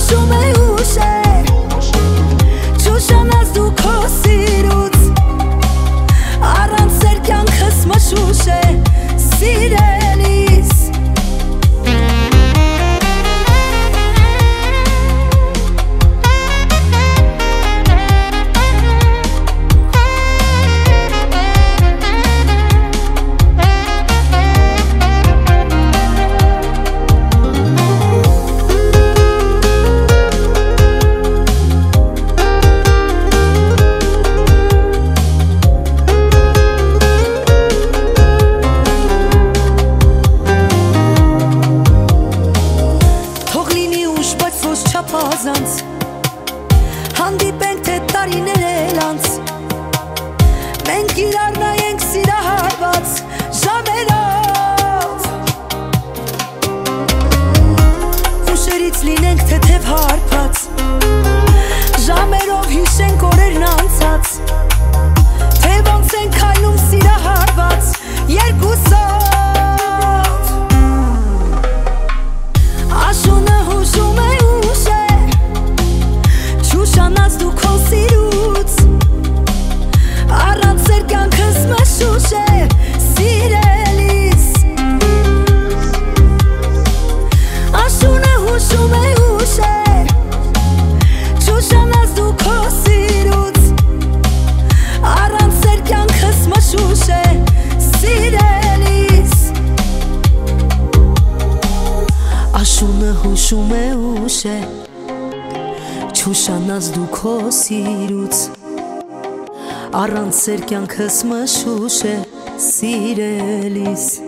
հուշում է ուշ է Չուշանաս դու քո սիրուց Առանց սեր կյանքս մշուշ է Սիրելիս Չափազանց Հանդիպենք թե տարիներ էլ անց Մենք իրար նայենք սիրահարված ժամերով Հուշերից լինենք թեթև հարբած Ժամերով հիշենք օրերն անցած Թե ոնց ենք քայլում սիրահարված երկուսով Աշունը հուշում է Չուշանաս դու քո սիրուց Առանց սեր կյանքս մշուշ է Սիրելիս Աշունը հուշում է ուշ է Չուշանաս դու քո սիրուց Առանց սեր կյանքս մշուշ է Սիրելիս Աշունը հուշում է ուշ է Չուշանաս դու քո սիրուց Առանց սեր կյանքս մշուշ է Սիրելիս